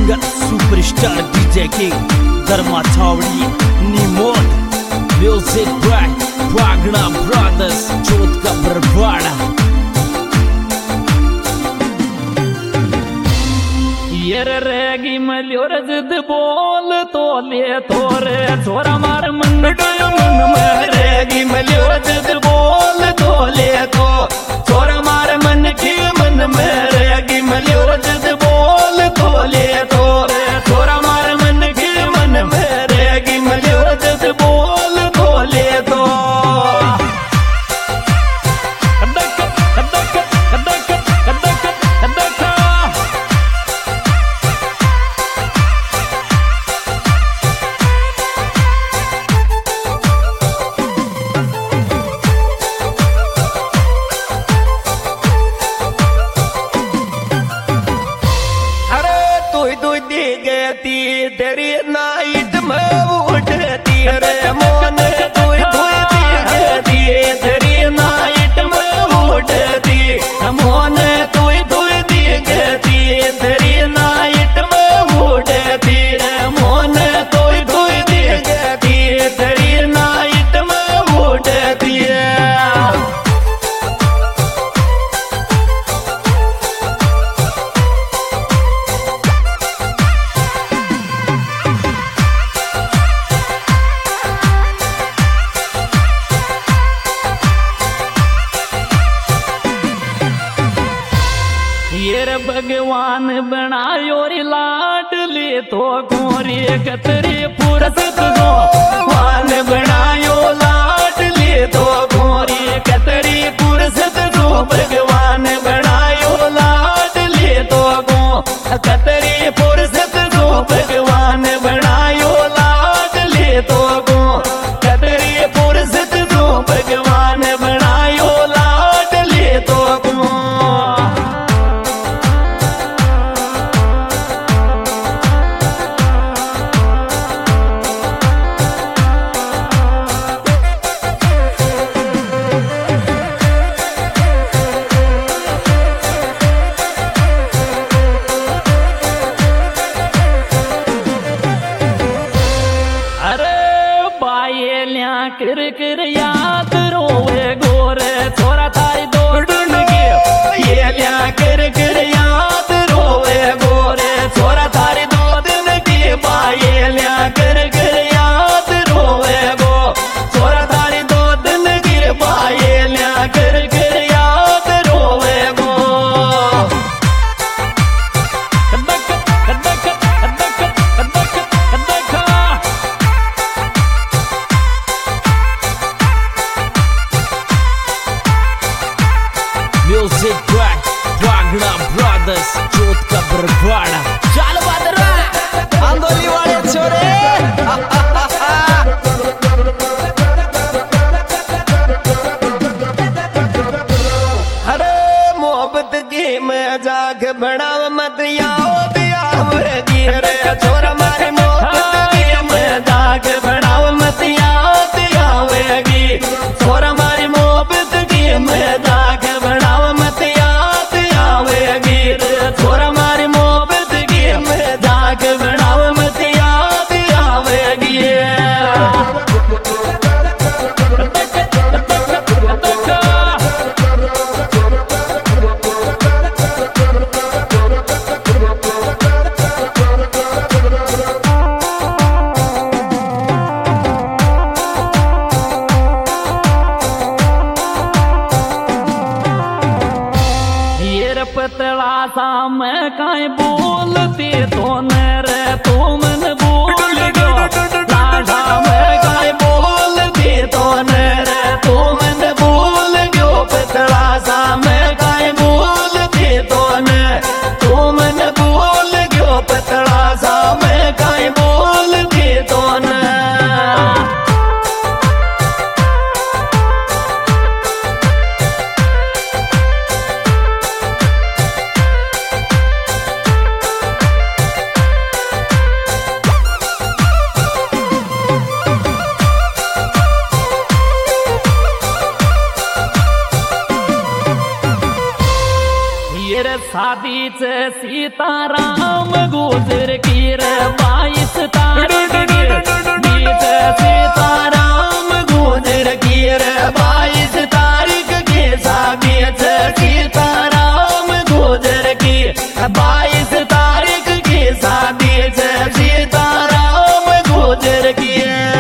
दिवंगत superstar DJ King Dharma Chhawri Nimod music by Bhagna brothers Jot का बरवाड़ा। येर रेगी मल्योर जिद बोल तो ले तोरे छोरा मार मन डोयो मन में रेगी मल्योर जिद बोल तो ले तो छोरा मार मन की मन में रेगी मल्योर जिद बोल तो ले तो छोरा मार मन की मन में रेगी मल्योर जिद बोल तो ले तो तेरी नाइट में उठती रे मोन धोई धोई दी तेरी नाइट में उठती मोन धोई धोई दी तेरी नाइट में उठती मोन धोई धोई दी तेरी नाइट में उठती भगवान बनायो रे लाडली तो गोरी कतरी फुर्सत दो भगवान बनायो लाडली तो गोरी कतरी फुर्सत दो भगवान बनायो लाडली तो गो कतरी फुर्सत दो भगवान बनायो लाडली तो गो कतरी फुर्सत दो भगवान बनायो लाडली तो गो। किर किर याद रोवे गोरे छोरा थारी दौड़न के ये लिया किर किर याद रोवे गोरे छोरा थारी दौड़न के ये लिया किर किर याद रोवे गो छोरा थारी दौड़न के ये लिया किर किर याद रोवे गो। Music by Bhagna brothers Jot का बरवाड़ा। चल बदरा आंदोली वाले छोरे अरे मोहब्बत की मजाक बनाव मत आओ दियावगी रे छोरा मारे मोहब्बत की मजाक बनाव मत आओ दियावगी छोरा मारी मोहब्बत की मजाक बनाव मत याद आवेगी छोरा मारी मोहब्बत की मजाक बनाव मत याद आवेगी। पतला सा मैं काई बोलती तो रे तो मन बोल गयो लाडा मैं काई बोलती तो रे तो मन बोल गयो पतला सा मैं काई बोलती तो मन बोल गयो पतला सा मैं काई बोलती तो शादी से सीताराम गुजर की रे 22 तारीख के बीच सीताराम गुजर की रे 22 तारीख के शादी से सीताराम गुजर की 22 तारीख की शादी से सीताराम गुजर की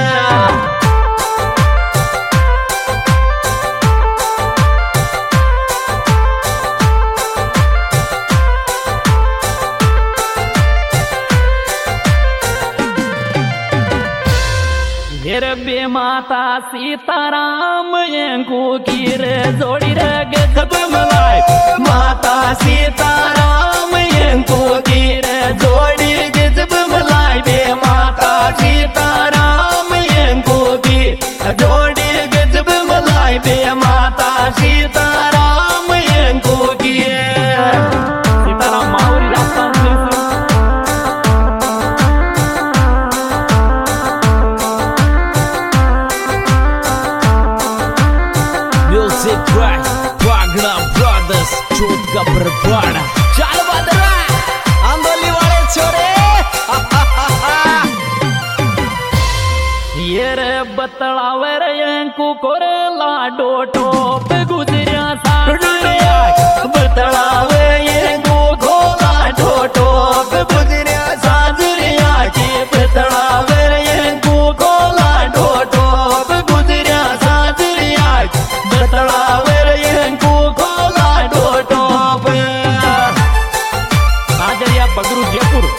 बे माता सीताराम यंकू की रे जोड़ी रे गजब मलाई माता सीताराम यंकू की रे जोड़ी गजब मलाई बे माता सीताराम यंकू की जोड़ी गजब मलाई बे माता सीताराम यंकू की सीताराम मावरी रास्ता Music Right, Pragna Brothers, चोट का बरपाड़ा चल बदरा आंदोली वाले छोरे ये रे बतलावे रे यंकू कोर लाडो टोप गुजरिया साजरिया बतलावे यंकू को लाडो टोप गुजरिया साजरिया के बतलावे रे यंकू को लाडो टोप गुजरिया साजरिया बतलावे रे यंकू को लाडो टोप साजरिया बगरू जयपुर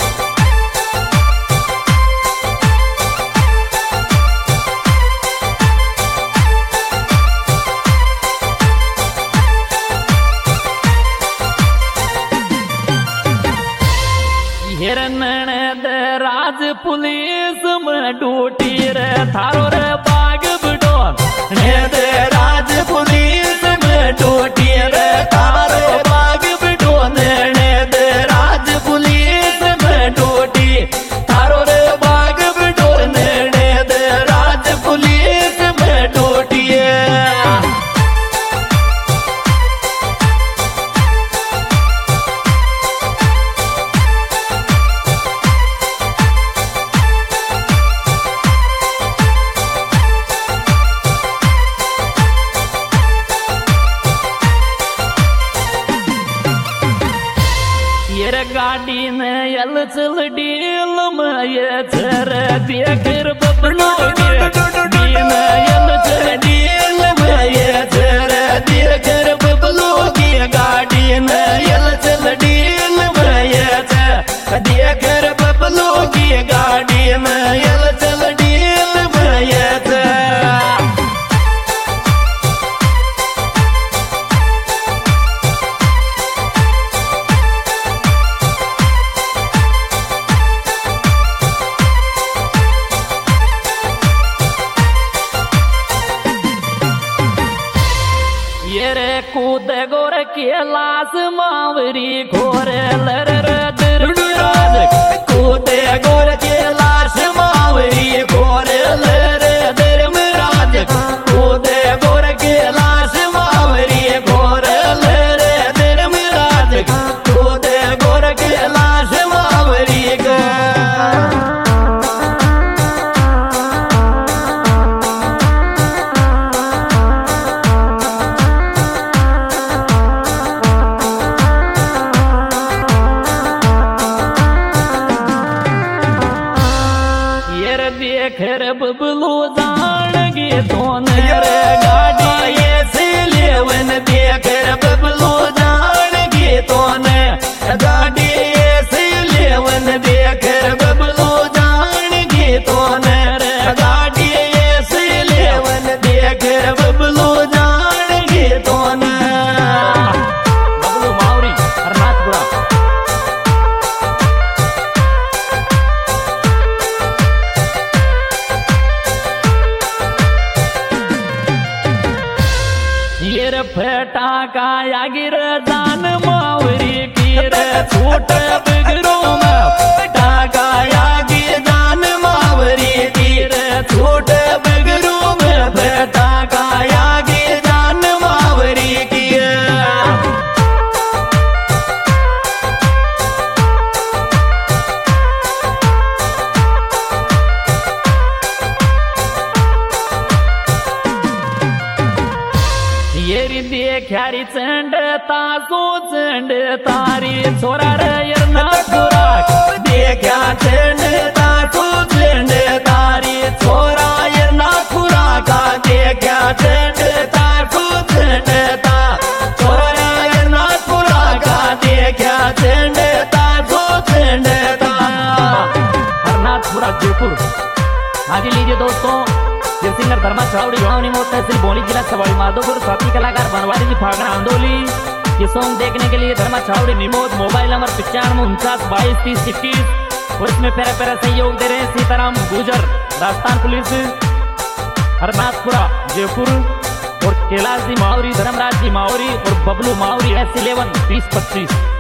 हिरनद राज पुलिस में डूटी रे थारो रे बाग बडोन नेद राज पुलिस में डूटी रे थारो बाग बडोन नेद राज पुलिस में डूटी थारो रे बाग बडोन नेद राज पुलिस में डूटी गाड़ी ने यल चल डील में ये चर देकर बबलो डी ने यल चल डील में ये चर देकर बबलो की गाड़ी ने यल चल डील में ये चर देकर बबलो की गाड़ी ने यल चल डील में ये चर कूद गोर के लाश मावरी घोर लर दरराज कूद गोर के लाश मावरी घोर लर धर्मराज कूद गोर के लाश मावरी घोर लर धर्मराज कूद गोर के लाश मावरी देख बबलू जान गे तोन रे गाड़ी ये से लेवन देख बबलू जान गे तोन गाड़ी ये से लेवन देख बबलू जान गे तोन रे गाड़ी ये से लेवन देख बबलू जान गे तोन बबलू मावरी अरनाथपुरा फेटा काया गिर जान मावरी गिर छूट बिगड़ो में फेटा काया गिर जान मावरी गिर छूट बिगड़ो में फेटा काया गिर जान मावरी गिर देख्यारी चंड तासो चंड तारी छोरा रे यरना छोरा देख्या चंड तासो चंड तारी छोरा यरना छोरा का देख्या चंड तासो चंड ता छोरा यरना छोरा का देख्या चंड तासो चंड ता हरनाथपुरा जयपुर। हाँ जी लीजिए दोस्तों, ये सिंगर धर्मा छावड़ी गाँव तहसील बोली जिला सवाई माधोपुर साथी कलाकार बनवारी जी फागना आंदोली। ये सॉन्ग देखने के लिए धर्मा छावड़ी निमोद मोबाइल नंबर 9549223021 और इसमें प्यारा प्यारा सहयोग दे रहे हैं सीताराम गुजर राजस्थान पुलिस हरनाथपुरा जयपुर और कैलाश जी मावरी धर्मराज जी मावरी और बबलू मावरी S11 2025।